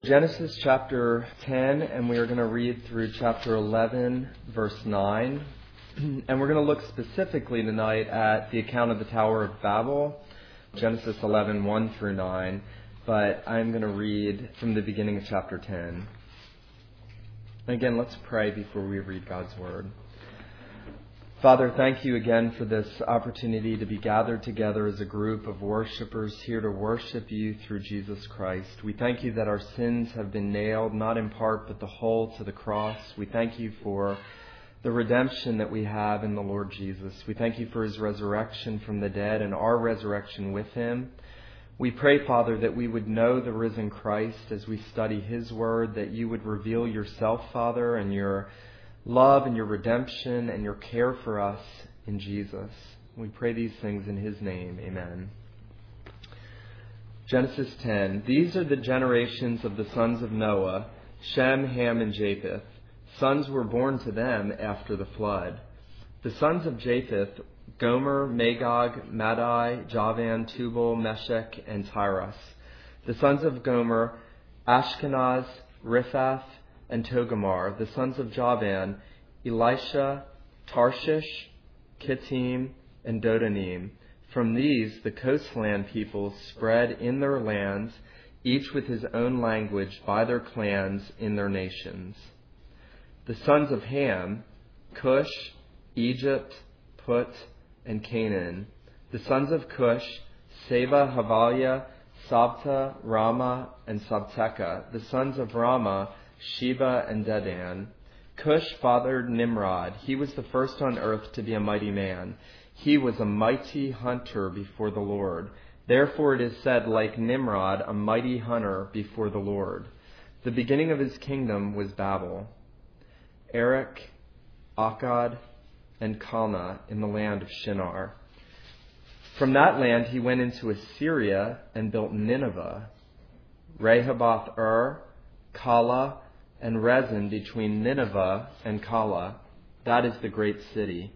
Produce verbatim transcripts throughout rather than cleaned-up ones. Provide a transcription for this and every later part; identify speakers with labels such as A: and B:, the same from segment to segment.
A: Genesis chapter ten, and we are going to read through chapter eleven, verse nine. And we're going to look specifically tonight at the account of the Tower of Babel, Genesis eleven, one through nine. But I'm going to read from the beginning of chapter ten. Again, let's pray before we read God's Word. Father, thank you again for this opportunity to be gathered together as a group of worshipers here to worship you through Jesus Christ. We thank you that our sins have been nailed, not in part, but the whole to the cross. We thank you for the redemption that we have in the Lord Jesus. We thank you for his resurrection from the dead and our resurrection with him. We pray, Father, that we would know the risen Christ as we study his word, that you would reveal yourself, Father, and your love and your redemption and your care for us in Jesus. We pray these things in his name. Amen. Genesis ten. These are the generations of the sons of Noah, Shem, Ham, and Japheth. Sons were born to them after the flood. The sons of Japheth, Gomer, Magog, Madai, Javan, Tubal, Meshech, and Tiras. The sons of Gomer, Ashkenaz, Riphath, and Togarmah. The sons of Javan, Elisha, Tarshish, Kittim, and Dodanim. From these, the coastland peoples spread in their lands, each with his own language by their clans in their nations. The sons of Ham, Cush, Egypt, Put, and Canaan. The sons of Cush, Seba, Havaliah, Sabta, Rama, and Sabteka. The sons of Rama, Sheba and Dedan. Cush fathered Nimrod. He was the first on earth to be a mighty man. He was a mighty hunter before the Lord. Therefore it is said, like Nimrod, a mighty hunter before the Lord. The beginning of his kingdom was Babel. Erech, Akkad, and Calneh in the land of Shinar. From that land he went into Assyria and built Nineveh, Rehoboth-ur, Calah, and Rezin between Nineveh and Calah. That is the great city.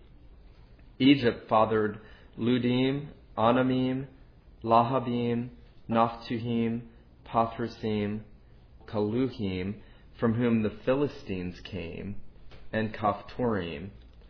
A: Egypt fathered Ludim, Anamim, Lahabim, Naphtuhim, Pathrusim, Kaluhim, from whom the Philistines came, and Kaphtorim.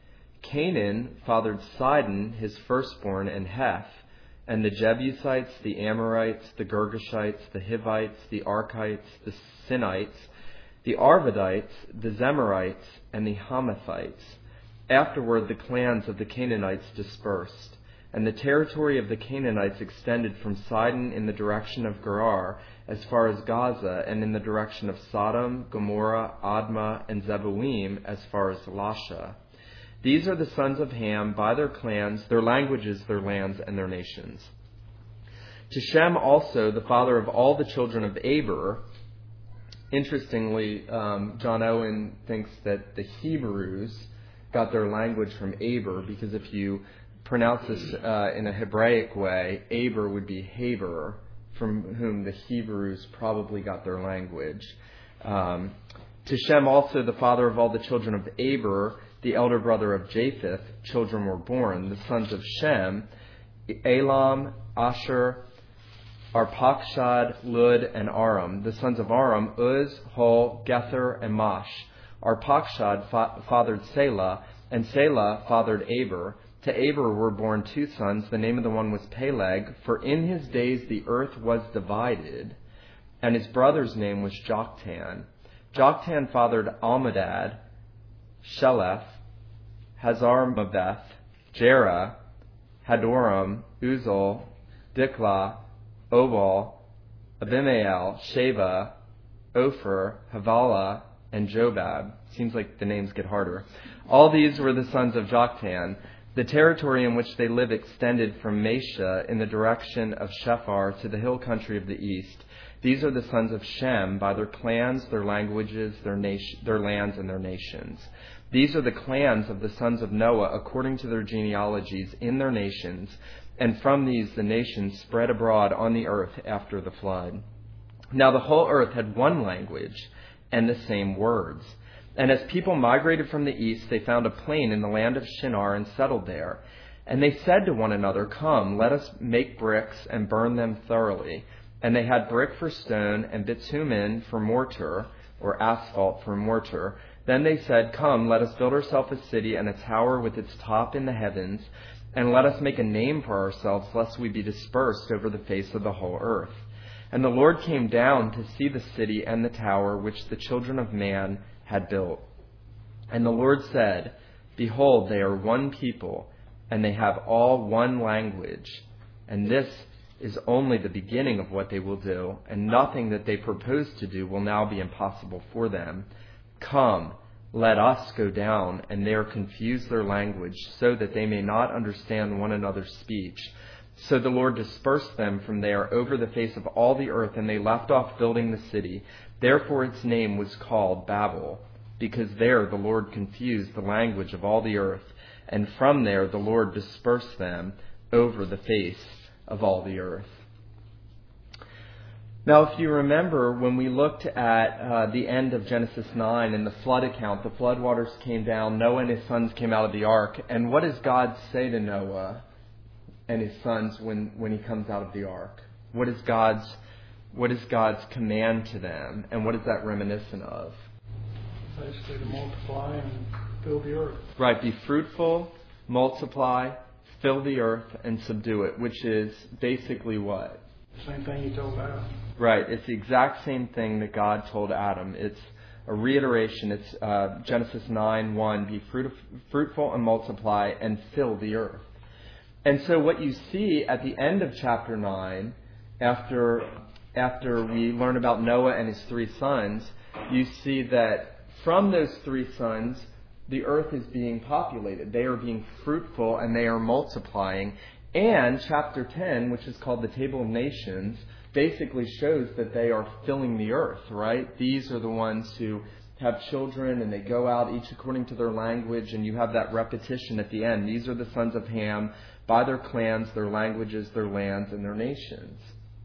A: Canaan fathered Sidon, his firstborn, and Heth, and the Jebusites, the Amorites, the Girgashites, the Hivites, the Arkites, the Sinites, the Arvadites, the Zemarites, and the Hamathites. Afterward, the clans of the Canaanites dispersed, and the territory of the Canaanites extended from Sidon in the direction of Gerar as far as Gaza, and in the direction of Sodom, Gomorrah, Admah, and Zeboim as far as Lasha. These are the sons of Ham by their clans, their languages, their lands, and their nations. To Shem also, the father of all the children of Aber. Interestingly, um, John Owen thinks that the Hebrews got their language from Aber, because if you pronounce this uh, in a Hebraic way, Aber would be Haber, from whom the Hebrews probably got their language. Um, to Shem also, the father of all the children of Aber, the elder brother of Japheth, children were born. The sons of Shem, Elam, Asher, Arpachshad, Lud, and Aram. The sons of Aram, Uz, Hol, Gether, and Mash. Arpachshad fa- fathered Selah, and Selah fathered Aber. To Aber were born two sons. The name of the one was Peleg, for in his days the earth was divided, and his brother's name was Joktan. Joktan fathered Almadad, Sheleph, Hazarmaveth, Jerah, Hadoram, Uzal, Diklah, Obal, Abimael, Sheva, Ophir, Havilah, and Jobab. Seems like the names get harder. All these were the sons of Joktan. The territory in which they lived extended from Mesha in the direction of Shephar to the hill country of the east. These are the sons of Shem by their clans, their languages, their nation, their lands, and their nations. These are the clans of the sons of Noah according to their genealogies in their nations, and from these the nations spread abroad on the earth after the flood. Now the whole earth had one language and the same words. And as people migrated from the east, they found a plain in the land of Shinar and settled there. And they said to one another, "Come, let us make bricks and burn them thoroughly." And they had brick for stone and bitumen for mortar, or asphalt for mortar. Then they said, "Come, let us build ourselves a city and a tower with its top in the heavens, and let us make a name for ourselves, lest we be dispersed over the face of the whole earth." And the Lord came down to see the city and the tower which the children of man had built. And the Lord said, "Behold, they are one people, and they have all one language. And this is only the beginning of what they will do, and nothing that they propose to do will now be impossible for them. Come, let us go down, and there confuse their language, so that they may not understand one another's speech." So the Lord dispersed them from there over the face of all the earth, and they left off building the city. Therefore its name was called Babel, because there the Lord confused the language of all the earth, and from there the Lord dispersed them over the face of all the earth. Now, if you remember, when we looked at uh, the end of Genesis nine and the flood account, the flood waters came down, Noah and his sons came out of the ark, and what does God say to Noah and his sons when, when he comes out of the ark? What is God's what is God's command to them, and what is that reminiscent of?
B: Basically to multiply and fill the earth.
A: Right, be fruitful, multiply, fill the earth, and subdue it, which is basically what?
B: Same thing you told Adam.
A: Right, it's the exact same thing that God told Adam. It's a reiteration. It's uh, Genesis nine one, be fruit, fruitful and multiply and fill the earth. And so what you see at the end of chapter nine, after, after we learn about Noah and his three sons, you see that from those three sons, the earth is being populated. They are being fruitful and they are multiplying. And chapter ten, which is called the Table of Nations, basically shows that they are filling the earth, right? These are the ones who have children and they go out each according to their language, and you have that repetition at the end. These are the sons of Ham by their clans, their languages, their lands, and their nations.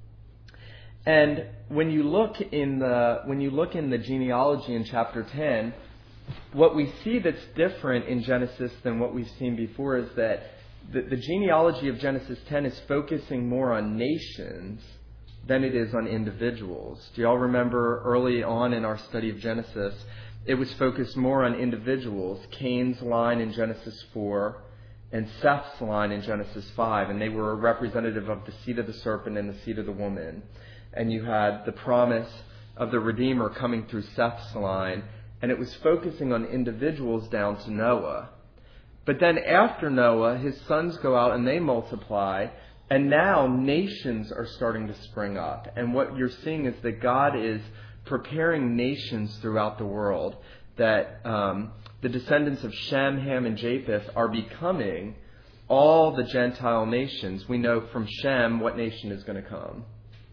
A: And when you look in the when you look in the genealogy in chapter ten, what we see that's different in Genesis than what we've seen before is that the, the genealogy of Genesis ten is focusing more on nations than it is on individuals. Do y'all remember early on in our study of Genesis, it was focused more on individuals, Cain's line in Genesis four and Seth's line in Genesis five, and they were a representative of the seed of the serpent and the seed of the woman. And you had the promise of the Redeemer coming through Seth's line, and it was focusing on individuals down to Noah. But then after Noah, his sons go out and they multiply, and now nations are starting to spring up. And what you're seeing is that God is preparing nations throughout the world, that um, the descendants of Shem, Ham, and Japheth are becoming all the Gentile nations. We know from Shem what nation is going to come.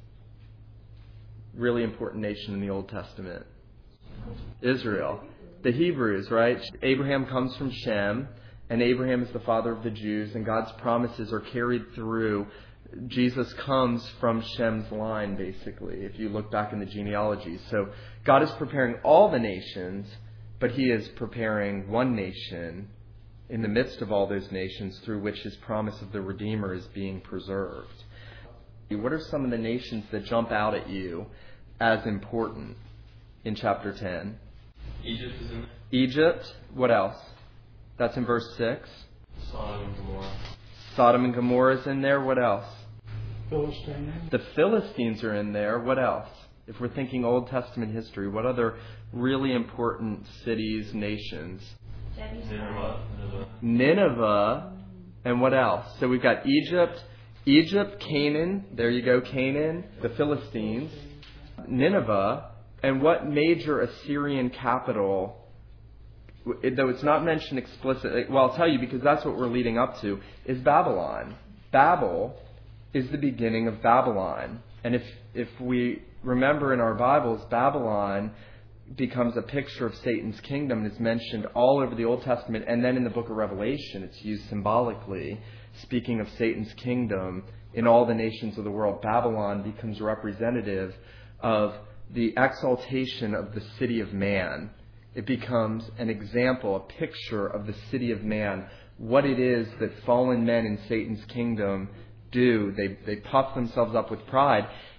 A: Really important nation in the Old Testament. Israel. The Hebrews, right? Abraham comes from Shem, and Abraham is the father of the Jews, and God's promises are carried through. Jesus comes from Shem's line, basically, if you look back in the genealogy. So God is preparing all the nations, but he is preparing one nation in the midst of all those nations through which his promise of the Redeemer is being preserved. What are some of the nations that jump out at you as important in chapter ten?
C: Egypt is in there.
A: Egypt. What else? That's in verse six.
C: Sodom and Gomorrah.
A: Sodom and Gomorrah is in there. What else?
B: Philistines.
A: The Philistines are in there. What else? If we're thinking Old Testament history, what other really important cities, nations?
C: Nineveh. Nineveh.
A: Nineveh. And what else? So we've got Egypt, Egypt, Canaan. There you go, Canaan. The Philistines. Nineveh. And what major Assyrian capital, though it's not mentioned explicitly, well, I'll tell you because that's what we're leading up to, is Babylon. Babel is the beginning of Babylon. And if if we remember in our Bibles, Babylon becomes a picture of Satan's kingdom and is mentioned all over the Old Testament. And then in the book of Revelation, it's used symbolically, speaking of Satan's kingdom in all the nations of the world. Babylon becomes representative of the exaltation of the city of man. It becomes an example, a picture of the city of man, what it is that fallen men in Satan's kingdom do. They they puff themselves up with pride.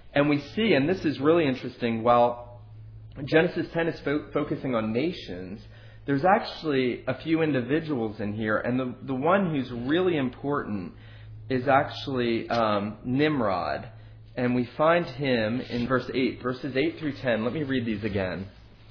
A: And we see, and this is really interesting, while Genesis ten is fo- focusing on nations, there's actually a few individuals in here. And the, the one who's really important is actually um, Nimrod. And we find him in verse eight, verses eight through ten. Let me read these again.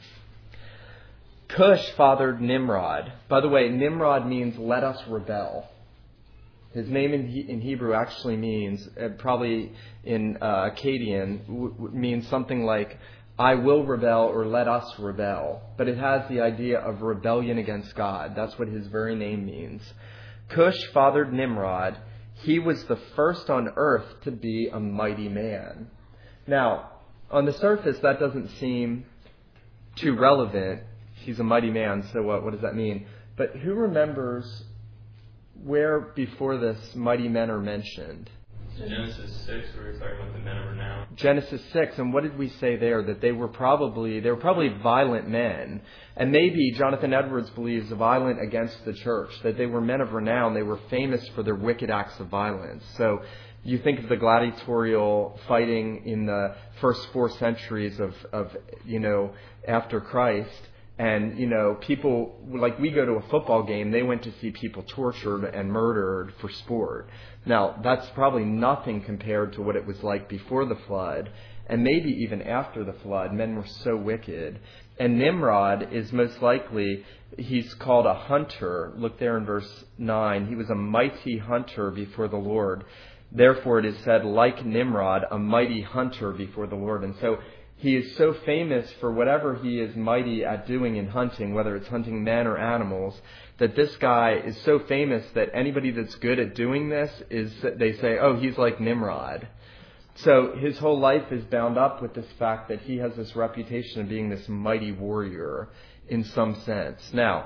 A: Cush fathered Nimrod. By the way, Nimrod means let us rebel. His name in, he, in Hebrew actually means, uh, probably in uh, Akkadian, w- w- means something like, I will rebel or let us rebel. But it has the idea of rebellion against God. That's what his very name means. Cush fathered Nimrod. He was the first on earth to be a mighty man. Now, on the surface, that doesn't seem too relevant. He's a mighty man, so what, what does that mean? But who remembers where before this mighty men are mentioned?
C: Genesis six, where we're talking about the men of renown.
A: Genesis six, and what did we say there? That they were probably they were probably violent men, and maybe Jonathan Edwards believes violent against the church. That they were men of renown. They were famous for their wicked acts of violence. So you think of the gladiatorial fighting in the first four centuries of of you know after Christ. And, you know, people, like we go to a football game, they went to see people tortured and murdered for sport. Now, that's probably nothing compared to what it was like before the flood, and maybe even after the flood. Men were so wicked. And Nimrod is most likely, he's called a hunter. Look there in verse nine. He was a mighty hunter before the Lord. Therefore it is said, like Nimrod, a mighty hunter before the Lord. And so he is so famous for whatever he is mighty at doing in hunting, whether it's hunting men or animals, that this guy is so famous that anybody that's good at doing this is, they say, oh, he's like Nimrod. So his whole life is bound up with this fact that he has this reputation of being this mighty warrior in some sense. Now,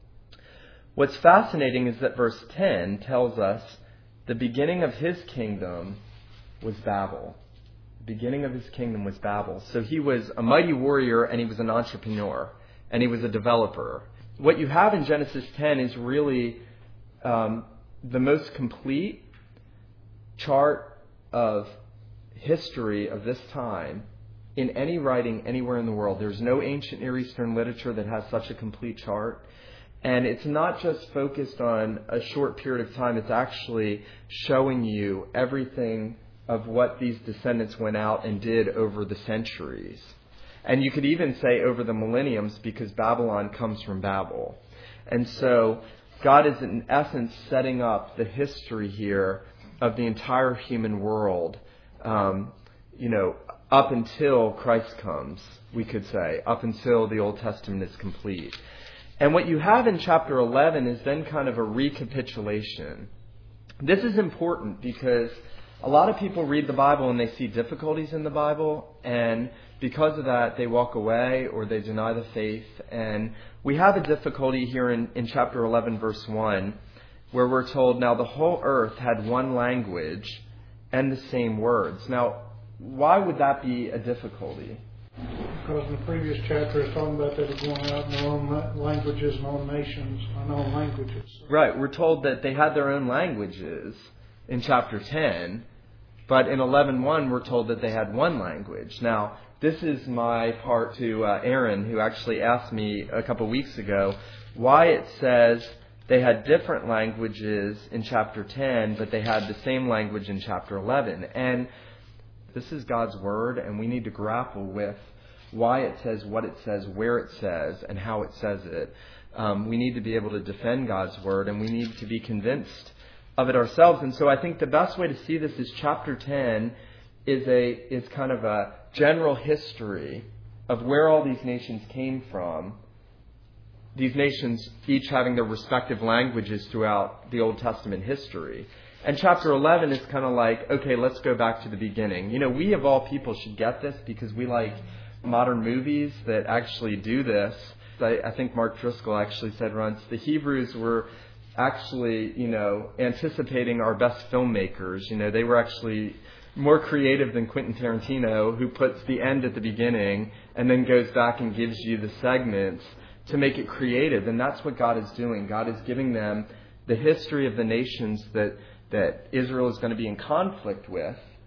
A: what's fascinating is that verse ten tells us the beginning of his kingdom was Babel. The beginning of his kingdom was Babel. So he was a mighty warrior, and he was an entrepreneur, and he was a developer. What you have in Genesis ten is really um, the most complete chart of history of this time in any writing anywhere in the world. There's no ancient Near Eastern literature that has such a complete chart. And it's not just focused on a short period of time. It's actually showing you everything of what these descendants went out and did over the centuries. And you could even say over the millenniums, because Babylon comes from Babel. And so God is in essence setting up the history here of the entire human world, um, you know, up until Christ comes, we could say, up until the Old Testament is complete. And what you have in chapter eleven is then kind of a recapitulation. This is important because a lot of people read the Bible and they see difficulties in the Bible, and because of that they walk away or they deny the faith. And we have a difficulty here in, in chapter eleven, verse one, where we're told, now the whole earth had one language and the same words. Now, why would that be a difficulty?
B: Because in the previous chapter it's talking about they were going out in their own languages and own nations and own languages.
A: Right, we're told that they had their own languages in chapter ten, but in eleven one we're told that they had one language. Now, this is my part to uh, Aaron, who actually asked me a couple weeks ago why it says they had different languages in chapter ten, but they had the same language in chapter eleven. And this is God's Word, and we need to grapple with why it says what it says, where it says, and how it says it. Um, we need to be able to defend God's Word, and we need to be convinced of it ourselves. And so I think the best way to see this is chapter ten is a is kind of a general history of where all these nations came from. These nations each having their respective languages throughout the Old Testament history. And chapter eleven is kind of like, okay, let's go back to the beginning. You know, we of all people should get this because we like modern movies that actually do this. I, I think Mark Driscoll actually said once, the Hebrews were actually, you know, anticipating our best filmmakers. You know, they were actually more creative than Quentin Tarantino, who puts the end at the beginning and then goes back and gives you the segments to make it creative. And that's what God is doing. God is giving them the history of the nations that, that Israel is going to be in conflict with.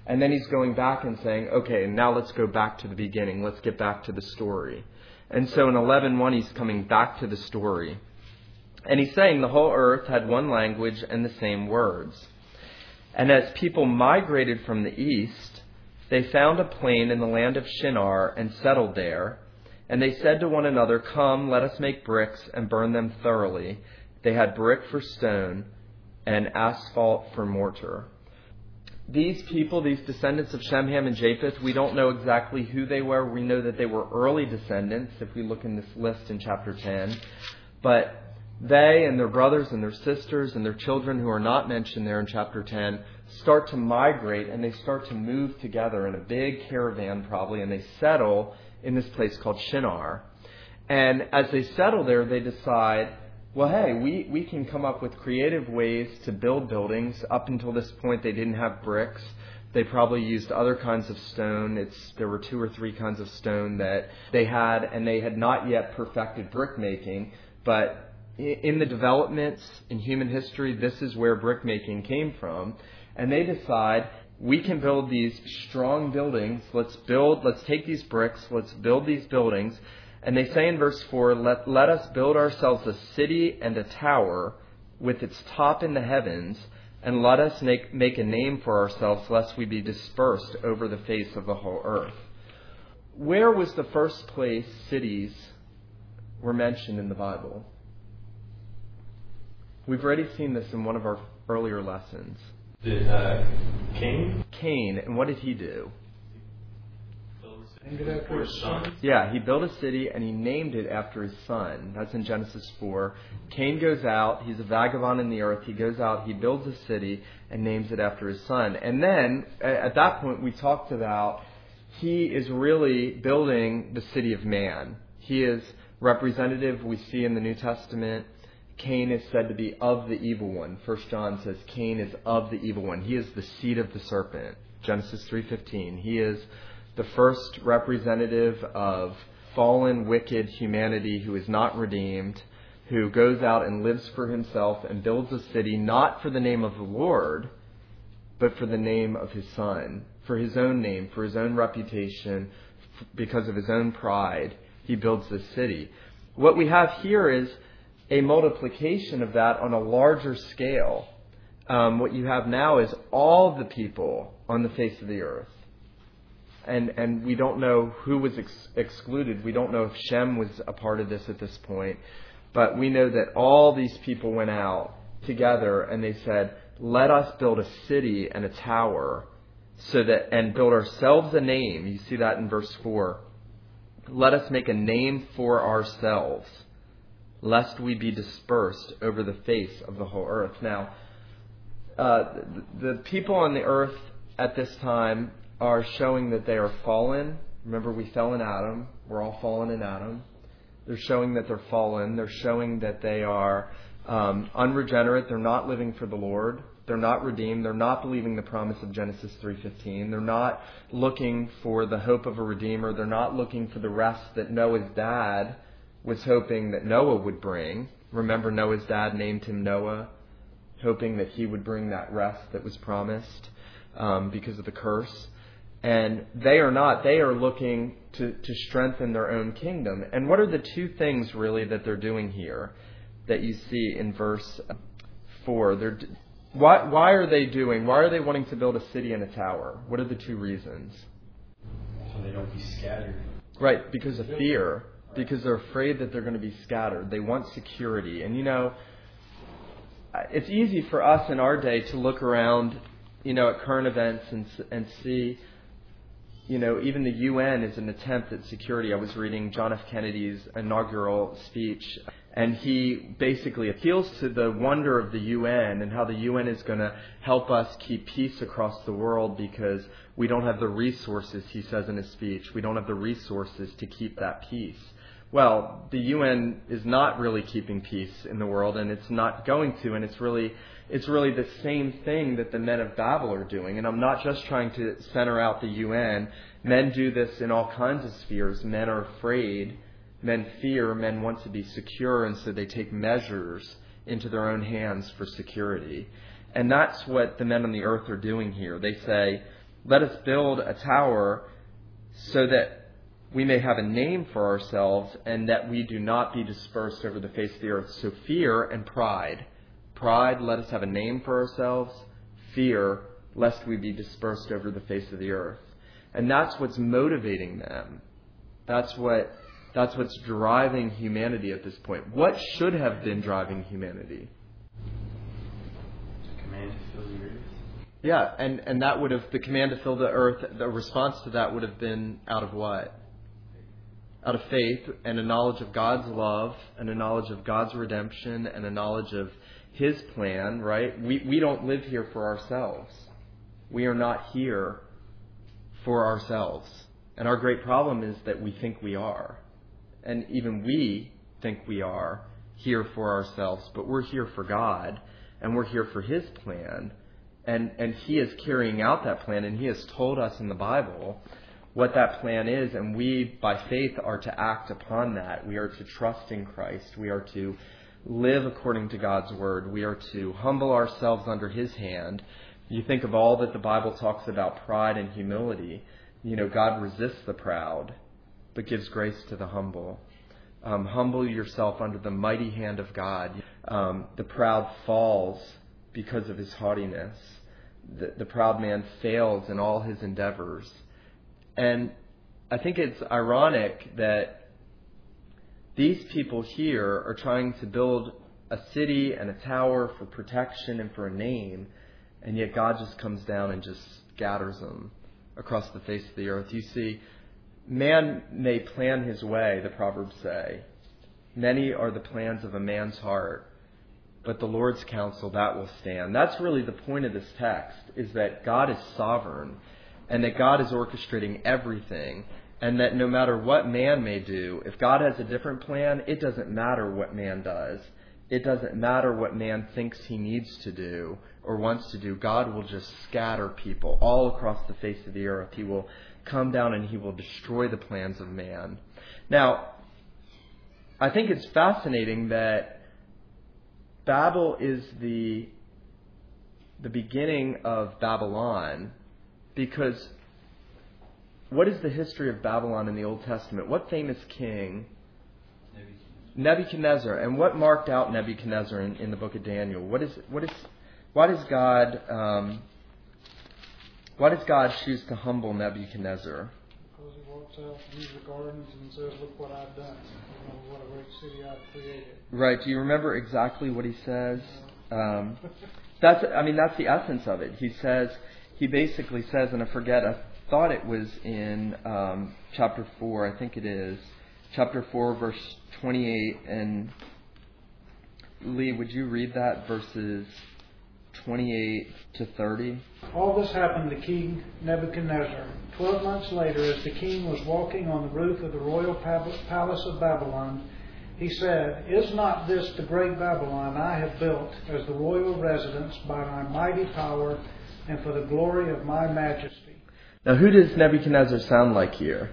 A: And then he's going back and saying, okay, now let's go back to the beginning. Let's get back to the story. And so in eleven one, he's coming back to the story. And he's saying the whole earth had one language and the same words. And as people migrated from the east, they found a plain in the land of Shinar and settled there. And they said to one another, come, let us make bricks and burn them thoroughly. They had brick for stone and asphalt for mortar. These people, these descendants of Shem, Ham, and Japheth, we don't know exactly who they were. We know that they were early descendants, if we look in this list in chapter ten. But they and their brothers and their sisters and their children who are not mentioned there in chapter ten start to migrate, and they start to move together in a big caravan probably, and they settle in this place called Shinar. And as they settle there, they decide, well, hey, we, we can come up with creative ways to build buildings. Up until this point, they didn't have bricks. They probably used other kinds of stone. It's there were two or three kinds of stone that they had, and they had not yet perfected brick making. But in the developments in human history, this is where brick making came from. And they decide, we can build these strong buildings. Let's build, let's take these bricks, let's build these buildings. And they say in verse four, let, let us build ourselves a city and a tower with its top in the heavens, and let us make, make a name for ourselves, lest we be dispersed over the face of the whole earth. Where was the first place cities were mentioned in the Bible? We've already seen this in one of our earlier lessons.
C: Did uh, Cain?
A: Cain, and what did he do?
B: Named it after his son.
A: Yeah, he built a city and he named it after his son. That's in Genesis four. Cain goes out. He's a vagabond in the earth. He goes out. He builds a city and names it after his son. And then at that point we talked about he is really building the city of man. He is representative. We see in the New Testament, Cain is said to be of the evil one. First John says Cain is of the evil one. He is the seed of the serpent. Genesis three fifteen. He is the first representative of fallen, wicked humanity who is not redeemed, who goes out and lives for himself and builds a city not for the name of the Lord, but for the name of his son, for his own name, for his own reputation, because of his own pride. He builds this city. What we have here is a multiplication of that on a larger scale. Um, what you have now is all the people on the face of the earth. And and we don't know who was ex- excluded. We don't know if Shem was a part of this at this point. But we know that all these people went out together and they said, let us build a city and a tower so that and build ourselves a name. You see that in verse four. Let us make a name for ourselves, lest we be dispersed over the face of the whole earth. Now, uh, the, the people on the earth at this time are showing that they are fallen. Remember, we fell in Adam. We're all fallen in Adam. They're showing that they're fallen. They're showing that they are um, unregenerate. They're not living for the Lord. They're not redeemed. They're not believing the promise of Genesis three fifteen. They're not looking for the hope of a Redeemer. They're not looking for the rest that Noah's dad was hoping that Noah would bring. Remember, Noah's dad named him Noah, hoping that he would bring that rest that was promised um, because of the curse. And they are not. They are looking to, to strengthen their own kingdom. And what are the two things really that they're doing here that you see in verse four? They're, why, why are they doing? Why are they wanting to build a city and a tower? What are the two reasons?
D: So they don't be scattered.
A: Right, because of fear. Because they're afraid that they're going to be scattered. They want security. And, you know, it's easy for us in our day to look around, you know, at current events and and see, you know, even the U N is an attempt at security. I was reading John F. Kennedy's inaugural speech, and he basically appeals to the wonder of the U N and how the U N is going to help us keep peace across the world because we don't have the resources, he says in his speech. We don't have the resources to keep that peace. Well, the U N is not really keeping peace in the world, and it's not going to, and it's really it's really the same thing that the men of Babel are doing. And I'm not just trying to center out the U N. Men do this in all kinds of spheres. Men are afraid. Men fear. Men want to be secure, and so they take measures into their own hands for security. And that's what the men on the earth are doing here. They say, Let us build a tower so that we may have a name for ourselves and that we do not be dispersed over the face of the earth. So fear and pride. Pride, let us have a name for ourselves. Fear, lest we be dispersed over the face of the earth. And that's what's motivating them. That's what that's what's driving humanity at this point. What should have been driving humanity?
D: The command to fill the earth.
A: Yeah, and, and that would have, the command to fill the earth, the response to that would have been out of what? Out of faith and a knowledge of God's love and a knowledge of God's redemption and a knowledge of His plan, right? We we don't live here for ourselves. We are not here for ourselves. And our great problem is that we think we are. And even we think we are here for ourselves, but we're here for God and we're here for His plan. And and He is carrying out that plan, and He has told us in the Bible what that plan is, and we, by faith, are to act upon that. We are to trust in Christ. We are to live according to God's Word. We are to humble ourselves under His hand. You think of all that the Bible talks about pride and humility. You know, God resists the proud, but gives grace to the humble. Um, humble yourself under the mighty hand of God. Um, the proud falls because of his haughtiness. The, the proud man fails in all his endeavors. And I think it's ironic that these people here are trying to build a city and a tower for protection and for a name, and yet God just comes down and just scatters them across the face of the earth. You see, man may plan his way, the Proverbs say. Many are the plans of a man's heart, but the Lord's counsel, that will stand. That's really the point of this text, is that God is sovereign and that God is orchestrating everything, and that no matter what man may do, if God has a different plan, it doesn't matter what man does. It doesn't matter what man thinks he needs to do or wants to do. God will just scatter people all across the face of the earth. He will come down and He will destroy the plans of man. Now, I think it's fascinating that Babel is the the beginning of Babylon, because what is the history of Babylon in the Old Testament? What famous king? Nebuchadnezzar. And what marked out Nebuchadnezzar in, in the book of Daniel? What is what is why does God um, why does God choose to humble Nebuchadnezzar?
B: Because He walks out through the gardens and says, "Look what I've done. You know, what a great city I've created."
A: Right. Do you remember exactly what he says? Um, that's I mean that's the essence of it. He says he basically says, and I forget. I thought it was in um, chapter four. I think it is chapter four, verse twenty-eight. And Lee, would you read that, verses twenty-eight to thirty?
B: All this happened to King Nebuchadnezzar. Twelve months later, as the king was walking on the roof of the royal palace of Babylon, he said, "Is not this the great Babylon I have built as the royal residence by my mighty power and for the glory of my majesty?"
A: Now, who does Nebuchadnezzar sound like here?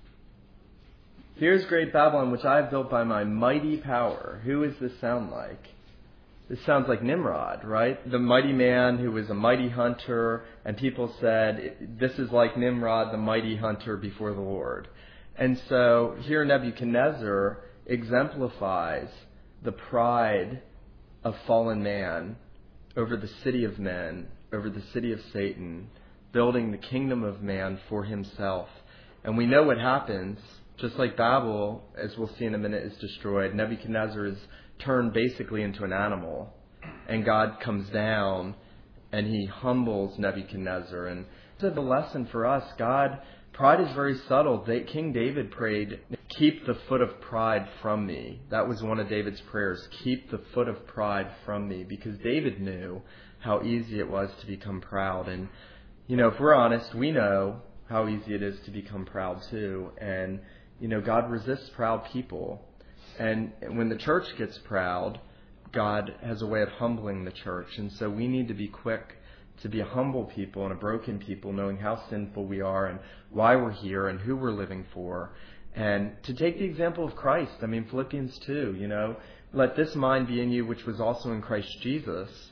A: Here's great Babylon, which I have built by my mighty power. Who does this sound like? This sounds like Nimrod, right? The mighty man who was a mighty hunter, and people said, this is like Nimrod, the mighty hunter before the Lord. And so here Nebuchadnezzar exemplifies the pride of fallen man over the city of men, over the city of Satan, building the kingdom of man for himself. And we know what happens. Just like Babel, as we'll see in a minute, is destroyed, Nebuchadnezzar is turned basically into an animal. And God comes down and He humbles Nebuchadnezzar. And this is the lesson for us. God, pride is very subtle. King David prayed, "Keep the foot of pride from me." That was one of David's prayers. Keep the foot of pride from me. Because David knew how easy it was to become proud. And, you know, if we're honest, we know how easy it is to become proud too. And, you know, God resists proud people. And when the church gets proud, God has a way of humbling the church. And so we need to be quick to be a humble people and a broken people, knowing how sinful we are and why we're here and who we're living for. And to take the example of Christ. I mean, Philippians two, you know, let this mind be in you, which was also in Christ Jesus,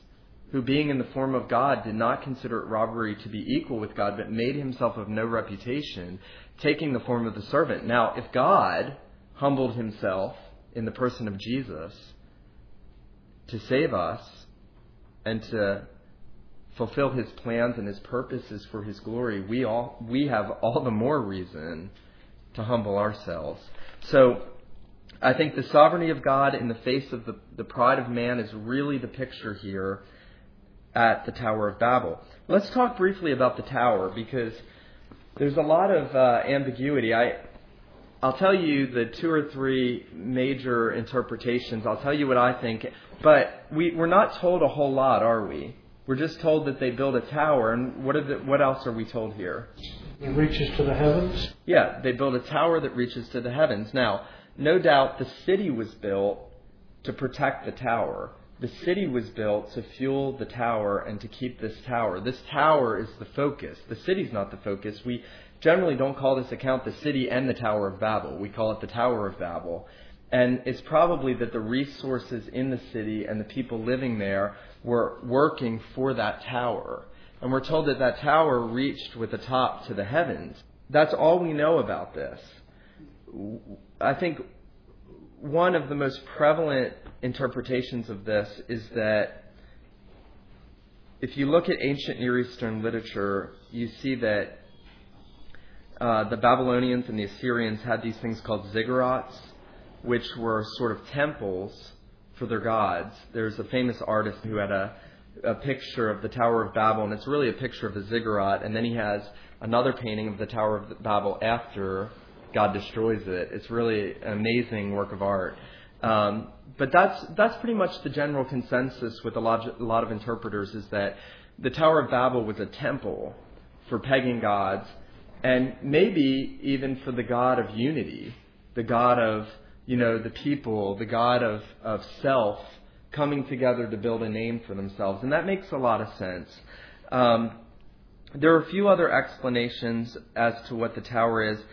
A: who being in the form of God did not consider it robbery to be equal with God, but made himself of no reputation, taking the form of the servant. Now, if God humbled himself in the person of Jesus to save us and to fulfill his plans and his purposes for his glory, we all we have all the more reason to humble ourselves. So I think the sovereignty of God in the face of the, the pride of man is really the picture here at the Tower of Babel. Let's talk briefly about the tower, because there's a lot of uh, ambiguity. I, I'll tell you the two or three major interpretations. I'll tell you what I think. But we, we're not told a whole lot, are we? We're just told that they built a tower. And what, are the, what else are we told here?
B: It reaches to the heavens.
A: Yeah, they built a tower that reaches to the heavens. Now, no doubt the city was built to protect the tower. The city was built to fuel the tower and to keep this tower. This tower is the focus. The city's not the focus. We generally don't call this account the city and the Tower of Babel. We call it the Tower of Babel. And it's probably that the resources in the city and the people living there were working for that tower. And we're told that that tower reached with the top to the heavens. That's all we know about this. I think one of the most prevalent interpretations of this is that if you look at ancient Near Eastern literature, you see that uh, the Babylonians and the Assyrians had these things called ziggurats, which were sort of temples for their gods. There's a famous artist who had a, a picture of the Tower of Babel, and it's really a picture of a ziggurat, and then he has another painting of the Tower of Babel after God destroys it. It's really an amazing work of art. Um, but that's that's pretty much the general consensus with a lot, a lot of interpreters, is that the Tower of Babel was a temple for pagan gods, and maybe even for the God of unity, the God of, you know, the people, the God of, of self coming together to build a name for themselves. And that makes a lot of sense. Um, there are a few other explanations as to what the tower is.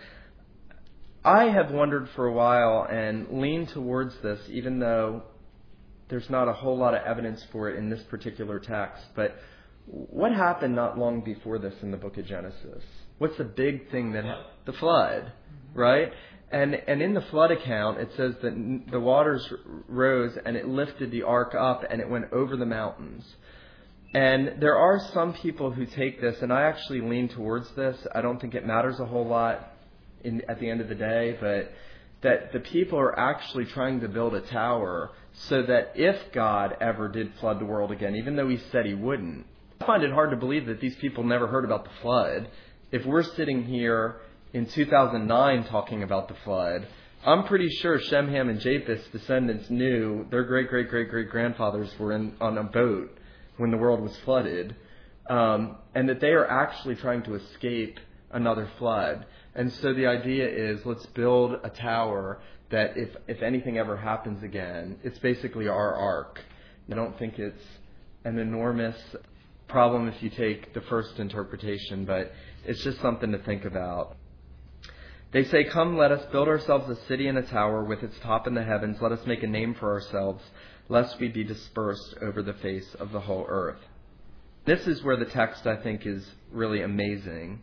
A: I have wondered for a while and leaned towards this, even though there's not a whole lot of evidence for it in this particular text. But what happened not long before this in the book of Genesis? What's the big thing that happened? The flood, right? And and in the flood account, it says that the waters rose and it lifted the ark up and it went over the mountains. And there are some people who take this, and I actually lean towards this. I don't think it matters a whole lot In, at the end of the day, but that the people are actually trying to build a tower so that if God ever did flood the world again, even though he said he wouldn't, I find it hard to believe that these people never heard about the flood. If we're sitting here in two thousand nine talking about the flood, I'm pretty sure Shem, Ham, and Japheth's descendants knew their great-great-great-great-grandfathers were in, on a boat when the world was flooded, um, and that they are actually trying to escape another flood. And so the idea is, let's build a tower that if, if anything ever happens again, it's basically our ark. I don't think it's an enormous problem if you take the first interpretation, but it's just something to think about. They say, "Come, let us build ourselves a city and a tower with its top in the heavens. Let us make a name for ourselves, lest we be dispersed over the face of the whole earth." This is where the text, I think, is really amazing.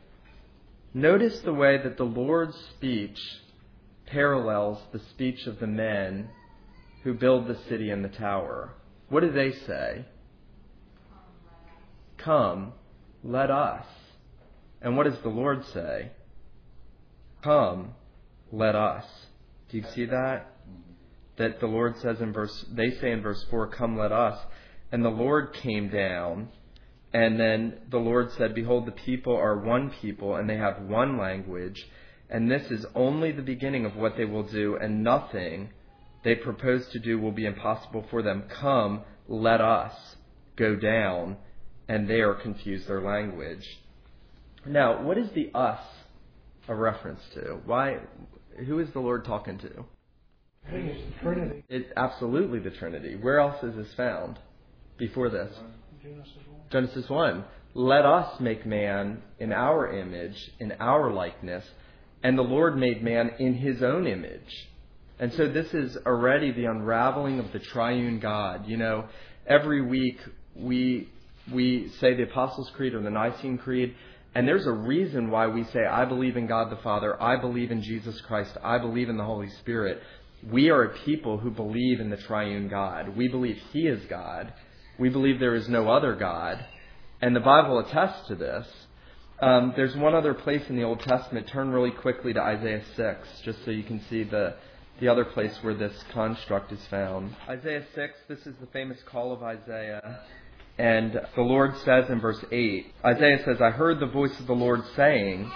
A: Notice the way that the Lord's speech parallels the speech of the men who build the city and the tower. What do they say? Come, let us. And what does the Lord say? Come, let us. Do you see that? That the Lord says in verse, they say in verse four, "Come, let us." And the Lord came down. And then the Lord said, "Behold, the people are one people, and they have one language. And this is only the beginning of what they will do, and nothing they propose to do will be impossible for them. Come, let us go down." And they are confused their language. Now, what is the us a reference to? Why? Who is the Lord talking to?
B: I think it's the Trinity.
A: It's absolutely the Trinity. Where else is this found before this?
B: Genesis one.
A: Genesis one. "Let us make man in our image, in our likeness." And the Lord made man in his own image. And so this is already the unraveling of the triune God. You know, every week we we say the Apostles' Creed or the Nicene Creed, and there's a reason why we say, I believe in God the Father, I believe in Jesus Christ, I believe in the Holy Spirit. We are a people who believe in the triune God. We believe He is God. We believe there is no other God. And the Bible attests to this. Um, there's one other place in the Old Testament. Turn really quickly to Isaiah six, just so you can see the, the other place where this construct is found. Isaiah six, this is the famous call of Isaiah. And the Lord says in verse eight, Isaiah says, I heard the voice of the Lord saying,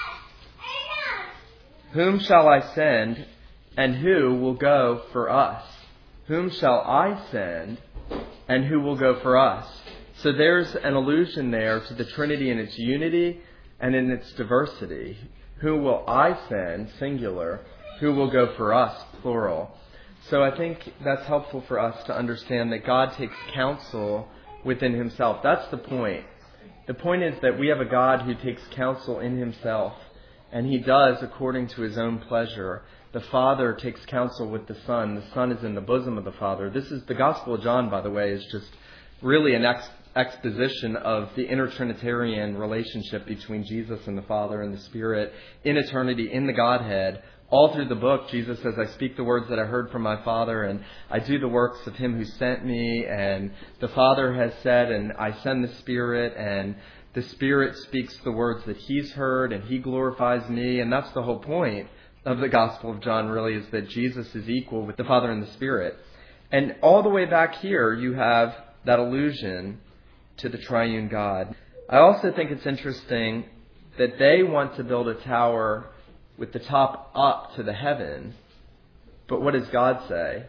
A: whom shall I send, and who will go for us? Whom shall I send, and who will go for us? So there's an allusion there to the Trinity in its unity and in its diversity. Who will I send, singular? Who will go for us, plural? So I think that's helpful for us to understand that God takes counsel within Himself. That's the point. The point is that we have a God who takes counsel in Himself, and He does according to His own pleasure. The Father takes counsel with the Son. The Son is in the bosom of the Father. This is the Gospel of John, by the way, is just really an ex- exposition of the intertrinitarian relationship between Jesus and the Father and the Spirit in eternity, in the Godhead. All through the book, Jesus says, I speak the words that I heard from my Father, and I do the works of Him who sent me, and the Father has said, and I send the Spirit, and the Spirit speaks the words that He's heard, and He glorifies me. And that's the whole point of the Gospel of John, really, is that Jesus is equal with the Father and the Spirit. And all the way back here, you have that allusion to the triune God. I also think it's interesting that they want to build a tower with the top up to the heaven. But what does God say?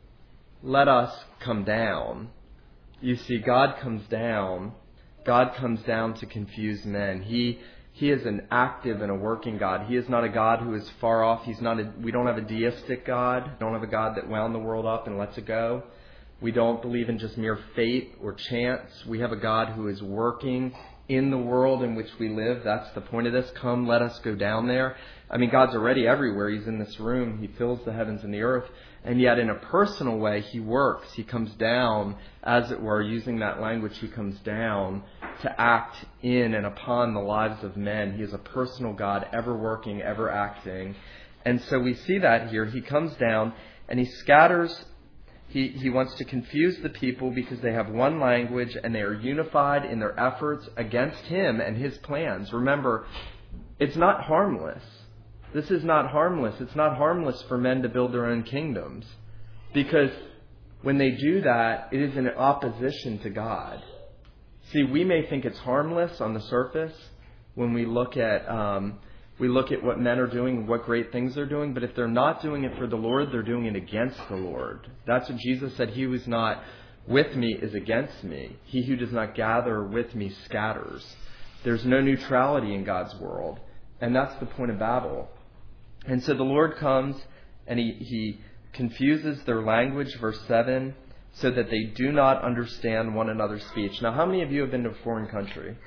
A: Let us come down. You see, God comes down. God comes down to confuse men. He He is an active and a working God. He is not a God who is far off. He's not a, we don't have a deistic God. We don't have a God that wound the world up and lets it go. We don't believe in just mere fate or chance. We have a God who is working in the world in which we live. That's the point of this. Come, let us go down there. I mean, God's already everywhere. He's in this room. He fills the heavens and the earth. And yet in a personal way, He works. He comes down, as it were, using that language, He comes down to act in and upon the lives of men. He is a personal God, ever working, ever acting. And so we see that here. He comes down and He scatters. He, he wants to confuse the people because they have one language and they are unified in their efforts against Him and His plans. Remember, it's not harmless. This is not harmless. It's not harmless for men to build their own kingdoms, because when they do that, it is in opposition to God. See, we may think it's harmless on the surface when we look at um, we look at what men are doing, what great things they're doing, but if they're not doing it for the Lord, they're doing it against the Lord. That's what Jesus said. He who is not with me is against me. He who does not gather with me scatters. There's no neutrality in God's world. And that's the point of Babel. And so the Lord comes and he, he confuses their language, verse seven, so that they do not understand one another's speech. Now, how many of you have been to a foreign country?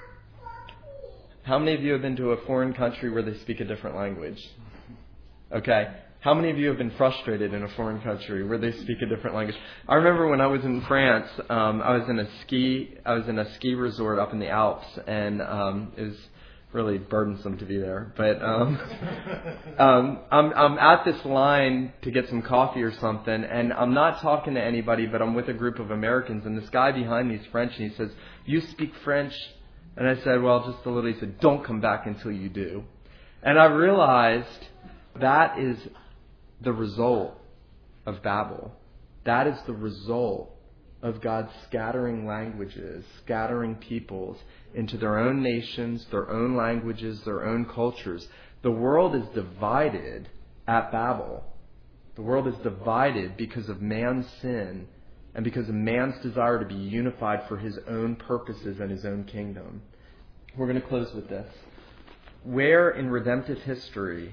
A: How many of you have been to a foreign country where they speak a different language? Okay. How many of you have been frustrated in a foreign country where they speak a different language? I remember when I was in France, um, I was in a ski, I was in a ski resort up in the Alps, and um, it was really burdensome to be there. But um, um, I'm, I'm at this line to get some coffee or something, and I'm not talking to anybody, but I'm with a group of Americans, and this guy behind me is French, and he says, "You speak French?" And I said, "Well, just a little." He said, "Don't come back until you do." And I realized that is the result of Babel. That is the result of God scattering languages, scattering peoples into their own nations, their own languages, their own cultures. The world is divided at Babel. The world is divided because of man's sin and because of man's desire to be unified for his own purposes and his own kingdom. We're going to close with this. Where in redemptive history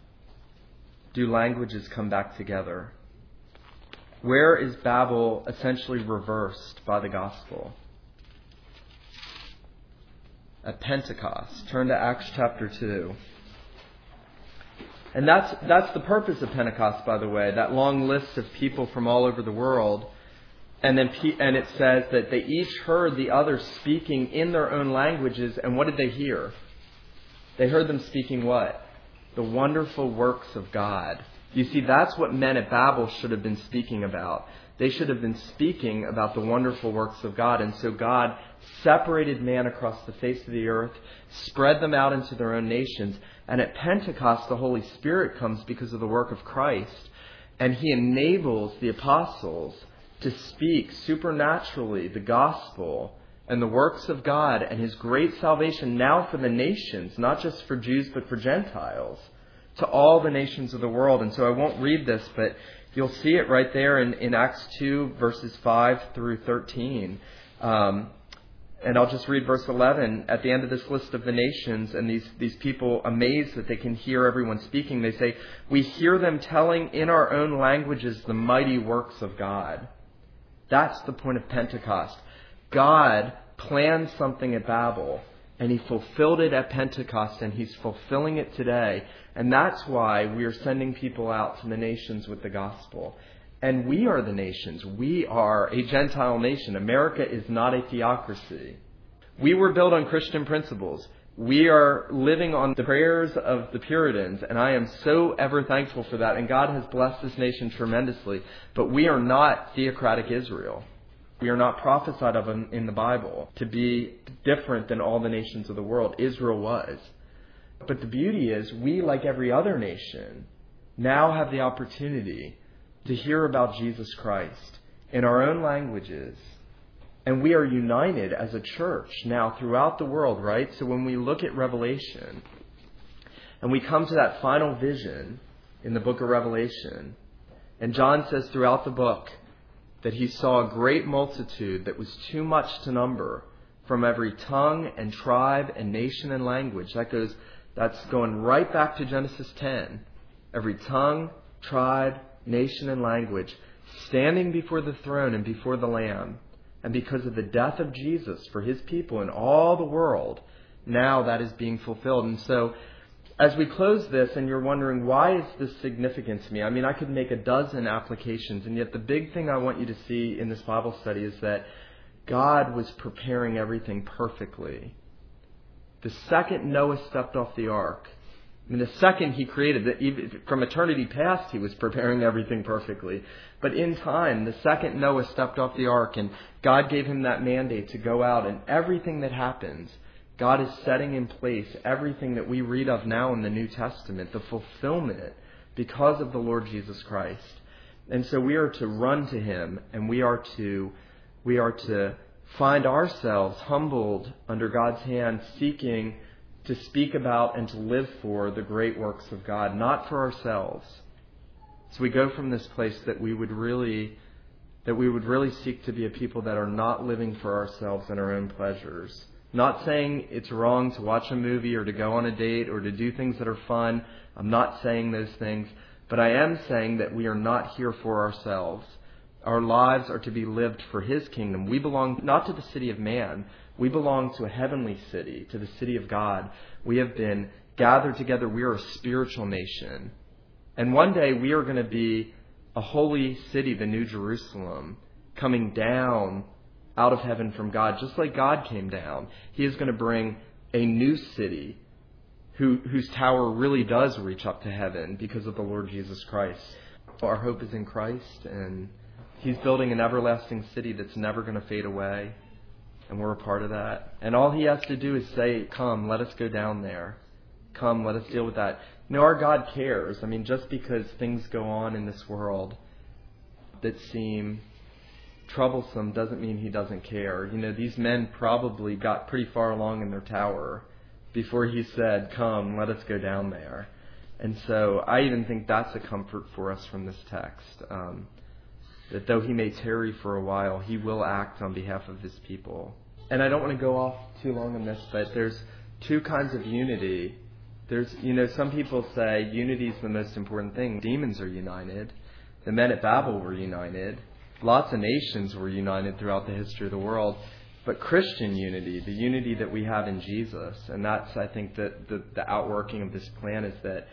A: do languages come back together? Where is Babel essentially reversed by the gospel? At Pentecost. Turn to Acts chapter two. And that's that's the purpose of Pentecost, by the way. That long list of people from all over the world And then and it says that they each heard the others speaking in their own languages. And what did they hear? They heard them speaking what? The wonderful works of God. You see, that's what men at Babel should have been speaking about. They should have been speaking about the wonderful works of God. And so God separated man across the face of the earth, spread them out into their own nations. And at Pentecost, the Holy Spirit comes because of the work of Christ. And He enables the apostles to speak supernaturally the gospel and the works of God and His great salvation now for the nations, not just for Jews but for Gentiles, to all the nations of the world. And so I won't read this, but you'll see it right there in, in Acts two, verses five through thirteen. Um, and I'll just read verse eleven. At the end of this list of the nations, and these, these people, amazed that they can hear everyone speaking, they say, "We hear them telling in our own languages the mighty works of God." That's the point of Pentecost. God planned something at Babel, and He fulfilled it at Pentecost, and He's fulfilling it today. And that's why we are sending people out to the nations with the gospel. And we are the nations. We are a Gentile nation. America is not a theocracy. We were built on Christian principles. We are living on the prayers of the Puritans, and I am so ever thankful for that. And God has blessed this nation tremendously. But we are not theocratic Israel. We are not prophesied of in, in the Bible to be different than all the nations of the world. Israel was. But the beauty is, we, like every other nation, now have the opportunity to hear about Jesus Christ in our own languages. And we are united as a church now throughout the world, right? So when we look at Revelation, and we come to that final vision in the book of Revelation, and John says throughout the book that he saw a great multitude that was too much to number, from every tongue and tribe and nation and language. That goes, that's going right back to Genesis ten. Every tongue, tribe, nation, and language, standing before the throne and before the Lamb. And because of the death of Jesus for His people in all the world, now that is being fulfilled. And so, as we close this, and you're wondering, why is this significant to me? I mean, I could make a dozen applications, and yet the big thing I want you to see in this Bible study is that God was preparing everything perfectly. The second Noah stepped off the ark, I mean, the second He created it, from eternity past, He was preparing everything perfectly. But in time, the second Noah stepped off the ark, and God gave him that mandate to go out, and everything that happens, God is setting in place everything that we read of now in the New Testament, the fulfillment, because of the Lord Jesus Christ. And so we are to run to Him, and we are to we are to find ourselves humbled under God's hand, seeking to speak about and to live for the great works of God, not for ourselves. So we go from this place that we would really that we would really seek to be a people that are not living for ourselves and our own pleasures. Not saying it's wrong to watch a movie or to go on a date or to do things that are fun. I'm not saying those things. But I am saying that we are not here for ourselves. Our lives are to be lived for His kingdom. We belong not to the city of man. We belong to a heavenly city, to the city of God. We have been gathered together. We are a spiritual nation. And one day we are going to be a holy city, the New Jerusalem, coming down out of heaven from God, just like God came down. He is going to bring a new city who, whose tower really does reach up to heaven because of the Lord Jesus Christ. Our hope is in Christ, and He's building an everlasting city that's never going to fade away, and we're a part of that. And all He has to do is say, "Come, let us go down there. Come, let us deal with that." You know, our God cares. I mean, just because things go on in this world that seem troublesome doesn't mean He doesn't care. You know, these men probably got pretty far along in their tower before He said, "Come, let us go down there." And so I even think that's a comfort for us from this text, um, that though He may tarry for a while, He will act on behalf of His people. And I don't want to go off too long on this, but there's two kinds of unity. There's, you know, some people say unity is the most important thing. Demons are united. The men at Babel were united. Lots of nations were united throughout the history of the world. But Christian unity, the unity that we have in Jesus, and that's, I think, that the, the outworking of this plan is that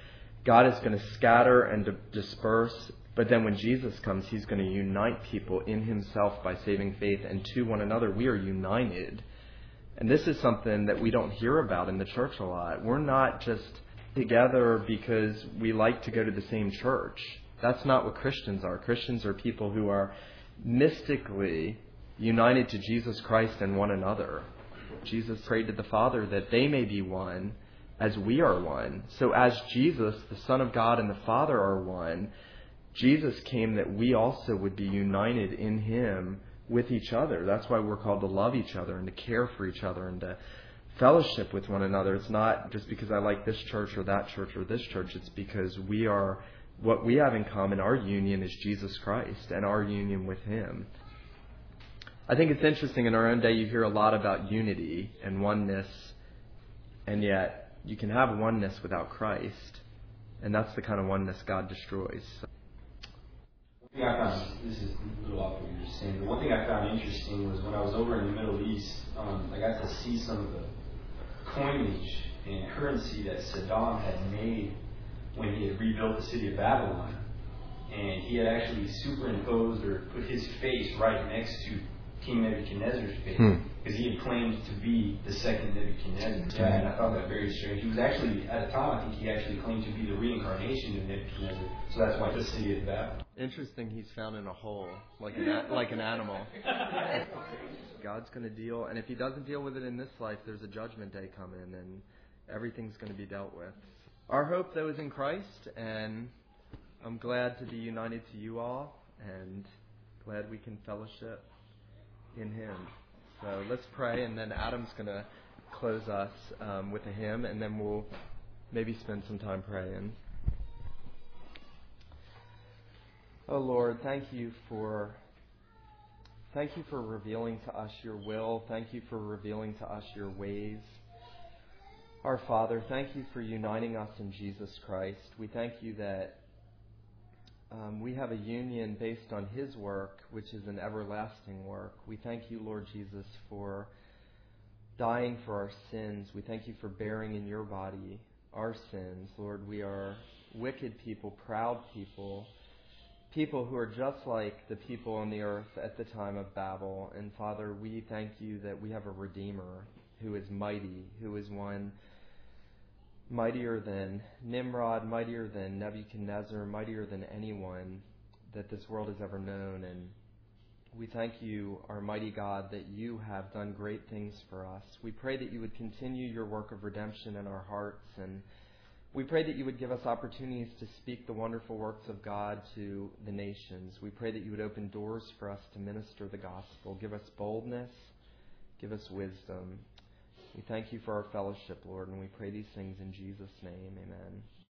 A: God is going to scatter and di- disperse, but then when Jesus comes, He's going to unite people in Himself by saving faith, and to one another we are united. And this is something that we don't hear about in the church a lot. We're not just together because we like to go to the same church. That's not what Christians are. Christians are people who are mystically united to Jesus Christ and one another. Jesus prayed to the Father that they may be one as we are one. So as Jesus, the Son of God, and the Father are one, Jesus came that we also would be united in Him with each other. That's why we're called to love each other and to care for each other and to fellowship with one another. It's not just because I like this church or that church or this church. It's because we are, what we have in common, our union is Jesus Christ and our union with Him. I think it's interesting in our own day you hear a lot about unity and oneness, and yet you can have oneness without Christ, and that's the kind of oneness God destroys.
D: One thing I found, this is a little off what you were just saying, but one thing I found interesting was when I was over in the Middle East, um, I got to see some of the coinage and currency that Saddam had made when he had rebuilt the city of Babylon. And he had actually superimposed or put his face right next to King Nebuchadnezzar's face, because hmm. he had claimed to be the second Nebuchadnezzar. Yeah, and I found that very strange. He was actually, at a time, I think he actually claimed to be the reincarnation of Nebuchadnezzar. So that's why the city of Babylon.
A: Interesting, he's found in a hole, like an, a- like an animal. God's going to deal, and if He doesn't deal with it in this life, there's a judgment day coming, and everything's going to be dealt with. Our hope, though, is in Christ, and I'm glad to be united to you all, and glad we can fellowship in Him. So let's pray, and then Adam's going to close us um, with a hymn, and then we'll maybe spend some time praying. Oh Lord, thank you for thank you for revealing to us your will. Thank you for revealing to us your ways. Our Father, thank you for uniting us in Jesus Christ. We thank you that Um, we have a union based on His work, which is an everlasting work. We thank you, Lord Jesus, for dying for our sins. We thank you for bearing in your body our sins. Lord, we are wicked people, proud people, people who are just like the people on the earth at the time of Babel. And Father, we thank you that we have a Redeemer who is mighty, who is one mightier than Nimrod, mightier than Nebuchadnezzar, mightier than anyone that this world has ever known. And we thank you, our mighty God, that you have done great things for us. We pray that you would continue your work of redemption in our hearts, and we pray that you would give us opportunities to speak the wonderful works of God to the nations. We pray that you would open doors for us to minister the gospel. Give us boldness, give us wisdom. We thank you for our fellowship, Lord, and we pray these things in Jesus' name. Amen.